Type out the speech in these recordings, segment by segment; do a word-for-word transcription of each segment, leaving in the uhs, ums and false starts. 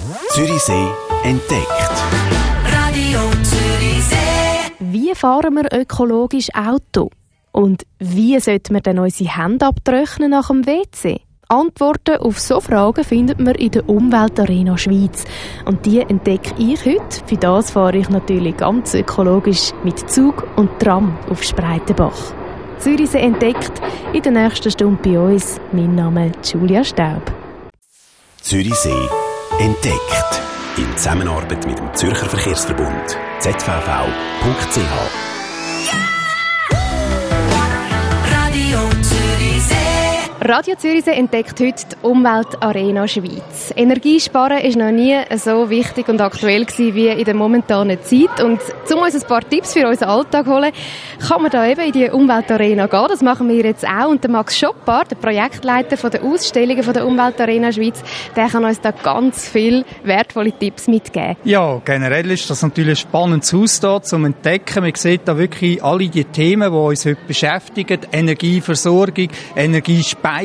Zürichsee entdeckt. Radio Zürichsee. Wie fahren wir ökologisch Auto? Und wie sollten wir denn unsere Hände abtrocknen nach dem W C? Antworten auf so Fragen findet man in der Umweltarena Schweiz. Und die entdecke ich heute. Für das fahre ich natürlich ganz ökologisch mit Zug und Tram auf Spreitenbach. Zürichsee entdeckt in der nächsten Stunde bei uns. Mein Name ist Julia Staub. Zürichsee entdeckt. In Zusammenarbeit mit dem Zürcher Verkehrsverbund z v v punkt c h. Radio Zürichsee. Radio Zürichsee entdeckt heute die Umweltarena Schweiz. Energiesparen ist noch nie so wichtig und aktuell gewesen wie in der momentanen Zeit. Und um uns ein paar Tipps für unseren Alltag zu holen, kann man da eben in die Umweltarena gehen. Das machen wir jetzt auch. Und der Max Schoppart, der Projektleiter von der Ausstellungen von der Umweltarena Schweiz, der kann uns da ganz viele wertvolle Tipps mitgeben. Ja, generell ist das natürlich ein spannendes Haus hier zum Entdecken. Man sieht da wirklich alle die Themen, die uns heute beschäftigen. Energieversorgung, Energiespeicherung,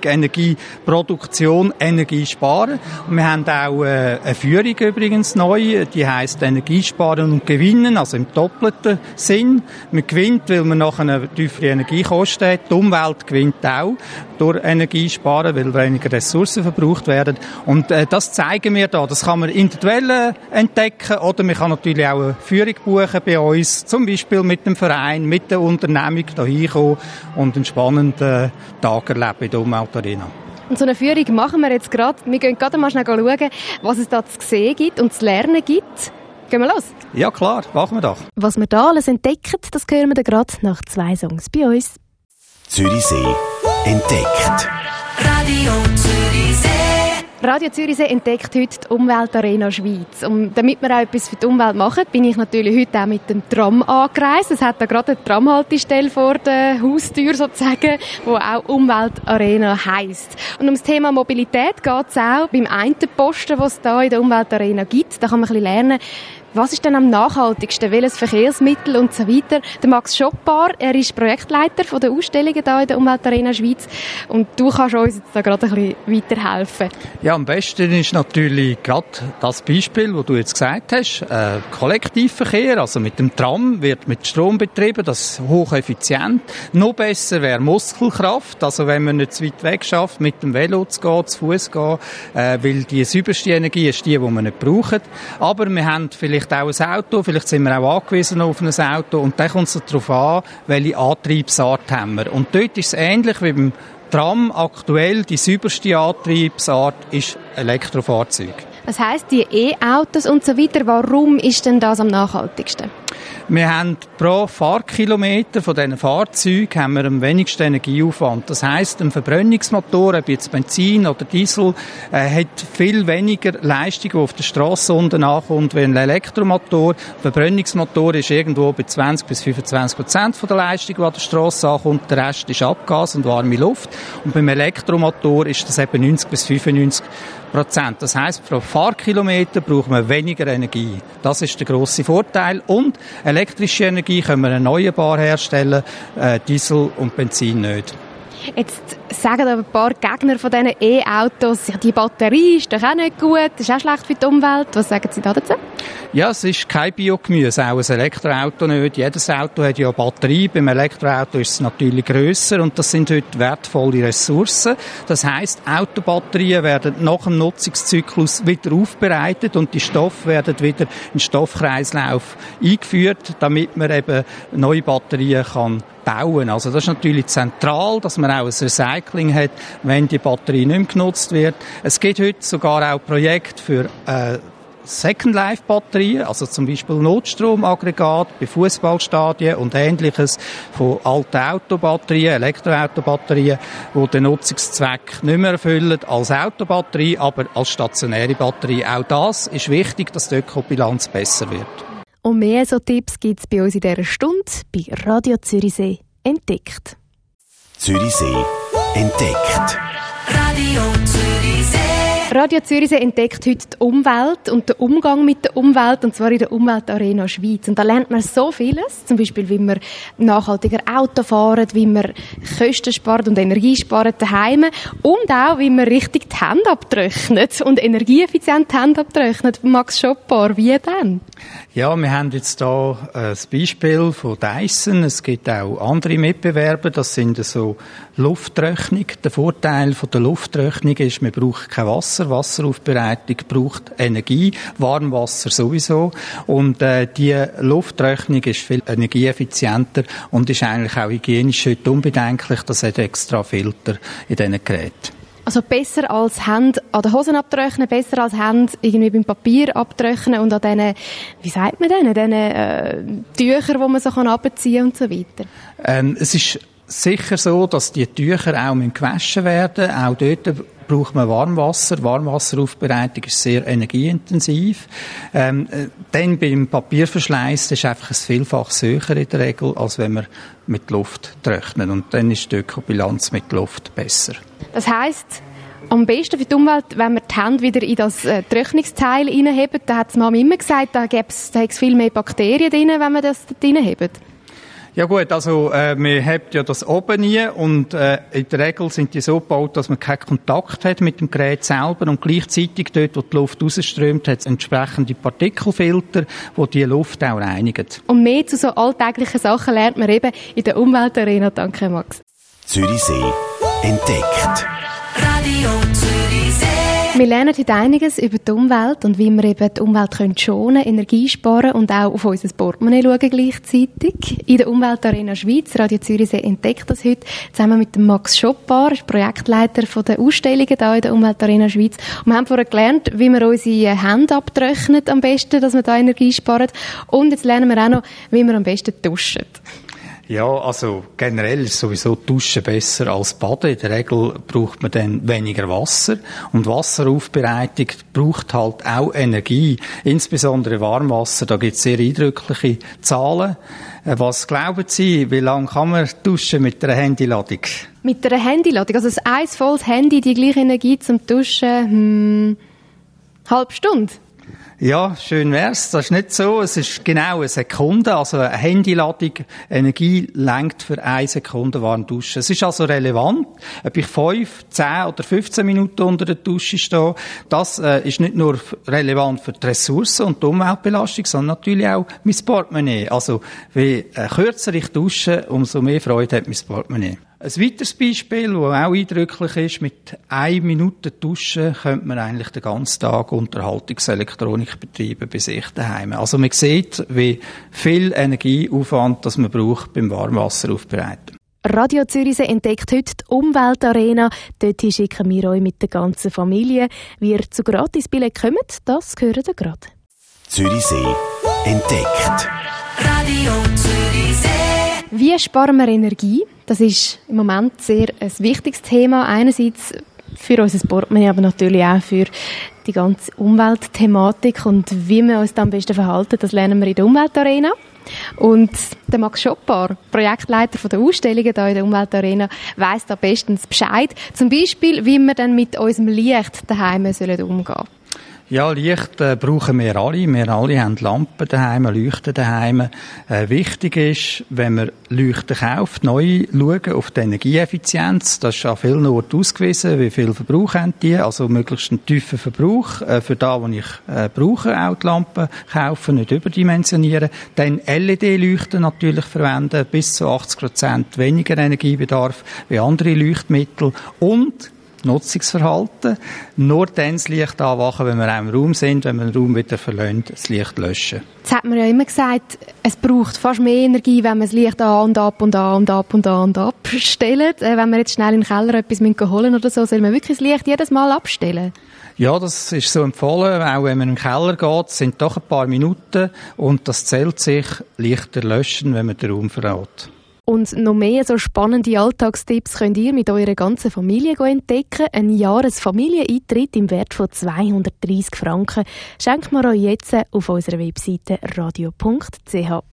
Energieproduktion, Energiesparen. Und wir haben auch äh, eine Führung übrigens neu, die heisst Energiesparen und Gewinnen, also im doppelten Sinn. Man gewinnt, weil man nachher eine tiefere Energiekosten hat. Die Umwelt gewinnt auch durch Energiesparen, weil weniger Ressourcen verbraucht werden. Und äh, das zeigen wir da. Das kann man individuell äh, entdecken oder man kann natürlich auch eine Führung buchen bei uns, zum Beispiel mit dem Verein, mit der Unternehmung da hinkommen und einen spannenden Tag erleben in der Umweltarena. Und so eine Führung machen wir jetzt gerade. Wir gehen gerade mal schnell schauen, was es da zu sehen gibt und zu lernen gibt. Gehen wir los? Ja klar, machen wir doch. Was wir da alles entdecken, das hören wir dann gerade nach zwei Songs bei uns. Zürichsee entdeckt. Radio Zürichsee. Radio Zürichsee entdeckt heute die Umweltarena Schweiz. Und damit wir auch etwas für die Umwelt machen, bin ich natürlich heute auch mit dem Tram angereist. Es hat da gerade eine Tramhaltestelle vor der Haustür sozusagen, wo auch Umweltarena heisst. Und um das Thema Mobilität geht es auch beim einen Posten, den es da in der Umweltarena gibt. Da kann man ein bisschen lernen, was ist denn am nachhaltigsten, welches Verkehrsmittel und so weiter. Der Max Schoppart, er ist Projektleiter von der Ausstellungen hier in der Umweltarena Schweiz und du kannst uns jetzt da gerade ein bisschen weiterhelfen. Ja, am besten ist natürlich gerade das Beispiel, das du jetzt gesagt hast, äh, Kollektivverkehr, also mit dem Tram wird mit Strom betrieben, das ist hocheffizient. Noch besser wäre Muskelkraft, also wenn man nicht zu weit weg schafft, mit dem Velo zu gehen, zu Fuß gehen, äh, weil die sauberste Energie ist die, die man nicht braucht. Aber wir haben vielleicht auch ein Auto, vielleicht sind wir auch angewiesen auf ein Auto und dann kommt es darauf an, welche Antriebsart haben wir. Und dort ist es ähnlich wie beim Tram aktuell, die sauberste Antriebsart ist Elektrofahrzeug. Das heisst, die E-Autos und so weiter, warum ist denn das am nachhaltigsten? Wir haben pro Fahrkilometer von diesen Fahrzeugen haben wir am wenigsten Energieaufwand. Das heisst, ein Verbrennungsmotor, ob jetzt Benzin oder Diesel, äh, hat viel weniger Leistung, die auf der Strasse unten ankommt, wie ein Elektromotor. Ein Verbrennungsmotor ist irgendwo bei zwanzig bis fünfundzwanzig Prozent von der Leistung, die an der Strasse ankommt. Der Rest ist Abgas und warme Luft. Und beim Elektromotor ist das eben neunzig bis fünfundneunzig Prozent. Das heisst, pro Fahrkilometer braucht man weniger Energie. Das ist der grosse Vorteil. Und elektrische Energie können wir erneuerbar herstellen, äh, Diesel und Benzin nicht. Jetzt sagen aber ein paar Gegner von diesen E-Autos, ja, die Batterie ist doch auch nicht gut, das ist auch schlecht für die Umwelt. Was sagen Sie da dazu? Ja, es ist kein Biogemüse, auch ein Elektroauto nicht. Jedes Auto hat ja eine Batterie. Beim Elektroauto ist es natürlich grösser und das sind heute wertvolle Ressourcen. Das heisst, Autobatterien werden nach dem Nutzungszyklus wieder aufbereitet und die Stoffe werden wieder in den Stoffkreislauf eingeführt, damit man eben neue Batterien kann bauen. Also das ist natürlich zentral, dass man auch ein Recycling hat, wenn die Batterie nicht mehr genutzt wird. Es gibt heute sogar auch Projekte für äh, Second-Life-Batterien, also zum Beispiel Notstromaggregate bei Fußballstadien und Ähnliches von alten Autobatterien, Elektroautobatterien, die den Nutzungszweck nicht mehr erfüllen als Autobatterie, aber als stationäre Batterie. Auch das ist wichtig, dass die Ökobilanz besser wird. Und mehr so Tipps gibt es bei uns in dieser Stunde bei Radio Zürichsee entdeckt. Zürichsee entdeckt. Radio Zürichsee. Radio Zürichsee entdeckt heute die Umwelt und den Umgang mit der Umwelt, und zwar in der Umweltarena Schweiz. Und da lernt man so vieles, zum Beispiel, wie man nachhaltiger Auto fahren, wie man Kosten spart und Energie spart daheim und auch, wie man richtig die Hände abtrocknet und energieeffizient die Hände abtrocknet. Max Schoppar, wie denn? Ja, wir haben jetzt hier ein Beispiel von Dyson. Es gibt auch andere Mitbewerber, das sind so Lufttrocknung. Der Vorteil von der Lufttrocknung ist, man braucht kein Wasser. Wasseraufbereitung braucht Energie, Warmwasser sowieso. Und äh, die Lufttrocknung ist viel energieeffizienter und ist eigentlich auch hygienisch heute unbedenklich. Das hat extra Filter in diesen Geräten. Also besser als Hände an den Hosen abtrocknen, besser als Hände irgendwie beim Papier abtrocknen und an diesen, wie sagt man denen, diesen äh, Tüchern, die man so runterziehen kann und so weiter. Ähm, es ist sicher so, dass die Tücher auch gewaschen werden müssen. Auch dort braucht man Warmwasser. Warmwasseraufbereitung ist sehr energieintensiv. Ähm, dann beim Papierverschleiß ist einfach ein Vielfaches höher in der Regel, als wenn man mit Luft trocknet. Und dann ist die Ökobilanz mit Luft besser. Das heisst, am besten für die Umwelt, wenn wir die Hände wieder in das äh, Trocknungsteil reinheben, da hat die Mama immer gesagt, da gäbe es viel mehr Bakterien drin, wenn wir das dort reinheben. Ja gut, also äh, man hebt ja das oben nie und äh, in der Regel sind die so gebaut, dass man keinen Kontakt hat mit dem Gerät selber und gleichzeitig dort, wo die Luft rausströmt, hat es entsprechende Partikelfilter, die die Luft auch reinigen. Und mehr zu so alltäglichen Sachen lernt man eben in der Umweltarena. Danke, Max. Zürichsee entdeckt. Radio Zürichsee. Wir lernen heute einiges über die Umwelt und wie wir eben die Umwelt schonen können, Energie sparen und auch auf unser Portemonnaie schauen gleichzeitig. In der Umweltarena Schweiz, Radio Zürichsee entdeckt das heute, zusammen mit dem Max Schoppar, Projektleiter von der Ausstellungen hier in der Umweltarena Schweiz. Und wir haben vorher gelernt, wie wir unsere Hände abtrocknen am besten, dass wir da Energie sparen. Und jetzt lernen wir auch noch, wie wir am besten duschen. Ja, also generell ist sowieso Duschen besser als Baden. In der Regel braucht man dann weniger Wasser. Und Wasseraufbereitung braucht halt auch Energie. Insbesondere Warmwasser. Da gibt es sehr eindrückliche Zahlen. Was glauben Sie, wie lange kann man duschen mit einer Handyladung? Mit einer Handyladung? Also ein volles Handy, die gleiche Energie zum Duschen, hm, halbe Stunde? Ja, schön wär's. Das ist nicht so. Es ist genau eine Sekunde. Also eine Handyladung Energie lenkt für eine Sekunde warm duschen. Es ist also relevant, ob ich fünf, zehn oder fünfzehn Minuten unter der Dusche stehe. Das äh, ist nicht nur relevant für die Ressourcen und die Umweltbelastung, sondern natürlich auch mein Portemonnaie. Also, je äh, kürzer ich dusche, umso mehr Freude hat mein Portemonnaie. Ein weiteres Beispiel, das auch eindrücklich ist, mit einer Minute Duschen könnte man eigentlich den ganzen Tag Unterhaltungselektronik betreiben bei sich daheim. Also man sieht, wie viel Energieaufwand das man braucht beim Warmwasseraufbereiten. Radio Zürichsee entdeckt heute die Umweltarena. Dort schicken wir euch mit der ganzen Familie. Wie ihr zu Gratisbillett kommt, das hören ihr gerade. Zürichsee entdeckt. Radio Zürichsee. Wie sparen wir Energie? Das ist im Moment sehr ein wichtiges Thema. Einerseits für unser Portemonnaie, aber natürlich auch für die ganze Umweltthematik und wie wir uns dann am besten verhalten, das lernen wir in der Umweltarena. Und der Max Schoppar, Projektleiter von der Ausstellungen hier in der Umweltarena, weiss da bestens Bescheid. Zum Beispiel, wie wir dann mit unserem Licht daheim umgehen sollen. Ja, Licht äh, brauchen wir alle. Wir alle haben Lampen daheim, Leuchten daheim. Äh, wichtig ist, wenn man Leuchten kauft, neu schauen auf die Energieeffizienz. Das ist an vielen Orten ausgewiesen, wie viel Verbrauch haben die. Also möglichst einen tiefen Verbrauch äh, für das, was ich äh, brauche, auch die Lampen kaufen, nicht überdimensionieren. Dann L E D-Leuchten natürlich verwenden, bis zu achtzig Prozent weniger Energiebedarf wie andere Leuchtmittel. Und Nutzungsverhalten. Nur dann das Licht anwachen, wenn wir auch im Raum sind, wenn wir den Raum wieder verlassen, das Licht löschen. Jetzt hat man ja immer gesagt, es braucht fast mehr Energie, wenn man das Licht an und ab und an und ab und an und abstellt. Äh, wenn wir jetzt schnell in den Keller etwas holen oder so, soll man wirklich das Licht jedes Mal abstellen? Ja, das ist so empfohlen. Auch wenn man in den Keller geht, sind doch ein paar Minuten und das zählt sich, Lichter löschen, wenn man den Raum verlässt. Und noch mehr so spannende Alltagstipps könnt ihr mit eurer ganzen Familie entdecken. Ein Jahresfamilieneintritt im Wert von zweihundertdreissig Franken schenken wir euch jetzt auf unserer Webseite radio punkt c h.